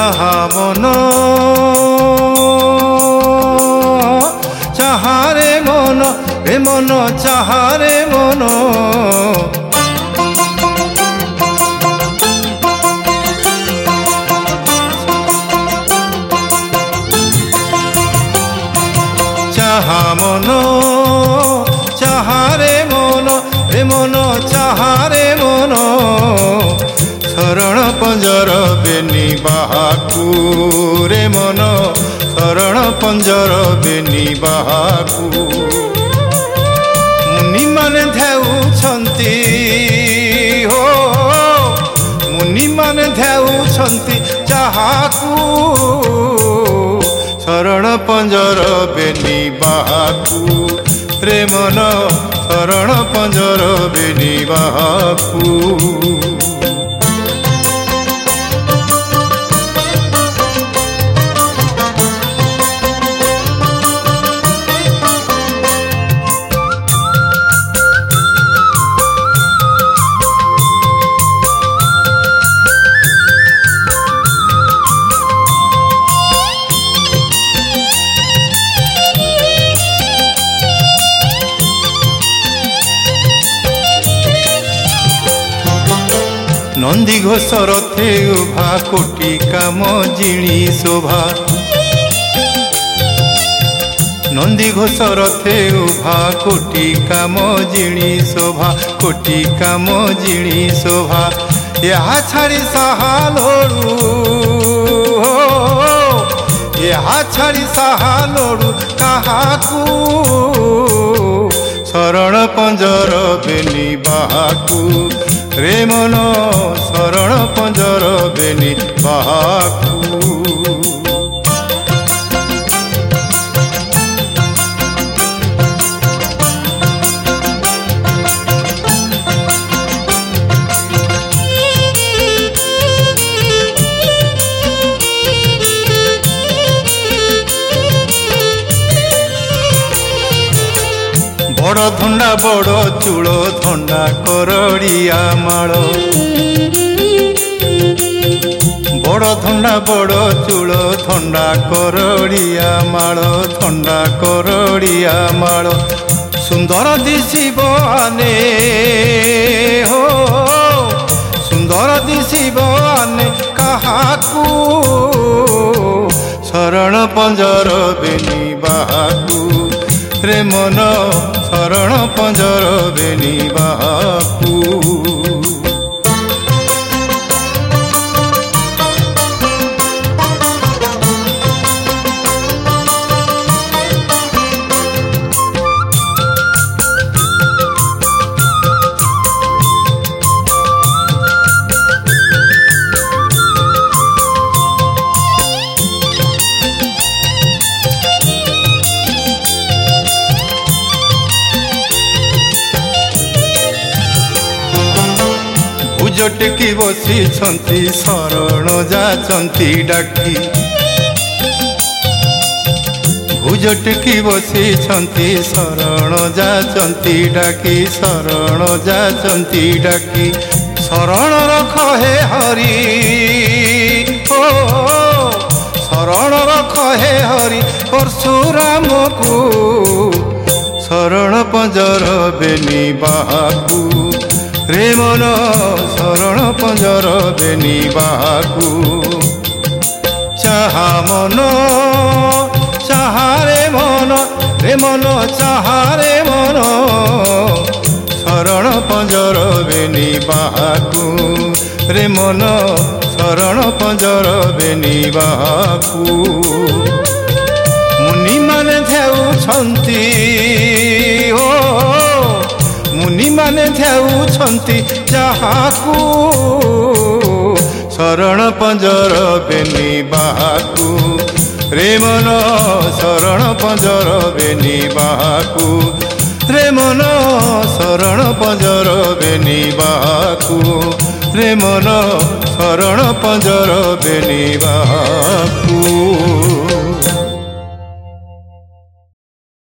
चाहा मन चाहारे मन रे मन चाहारे मन चाहा मन चाहारे मन रे मन चाहारे मन शरण पंजर बेनी बाहाकू रे मन शरण पंजर बेनी बाहाकू मुनि माने ध्याउछंती हो मुनि माने ध्याउछंती चाहाकू शरण पंजर बेनी बाहाकू रे मन शरण पंजर बेनी बाहाकू नंदी घोष रथे उभा कोटि काम जिणी शोभा नंदी घोष रथे उभा कोटि काम जिणी शोभा कोटि काम जिणी शोभा यहाँ छाड़ी साहालोड़ू यहाँ छाड़ी साहालोड़ू काहाकू शरण पंजर बेनी बाहाकू रे मन शरण पंजर बेनी बाहाकू बड़ धंडा बड़ चूल धंडा करड़िया माल बड़ धंडा बड़ चूल धंडा करड़िया माल धंडा करड़िया माल सुंदर दिशिब आने हो सुंदर दिशिब आने काहाकू शरण पंजर बेनी बाहाकू रे मन शरण पंजर बेनी बाहाकू जटकी बसी शरण जाचंती डाकी भुजटकी बसी शरण जाचंती डाकी शरण जाचंती डाकी शरण रख हे हरि हो शरण रख हे हरि परशुराम को शरण पंजर बेनी बाहाकू रे मन शरण पंजर बेनी बाहाकू चाहा मन चाहारे मन रे मन चाहारे मन शरण पंजर बेनी बाहाकू रे मन शरण पंजर बेनी बाहाकू मुनि माने ध्याउछंती हो मुनि माने ध्याउछंती चाहाकू शरण पंजर बेनी बाहाकू रे मन शरण पंजर बेनी बाहाकू रे मन शरण पंजर बेनी बाहाकू रे मन शरण पंजर बेनी बाहाकू।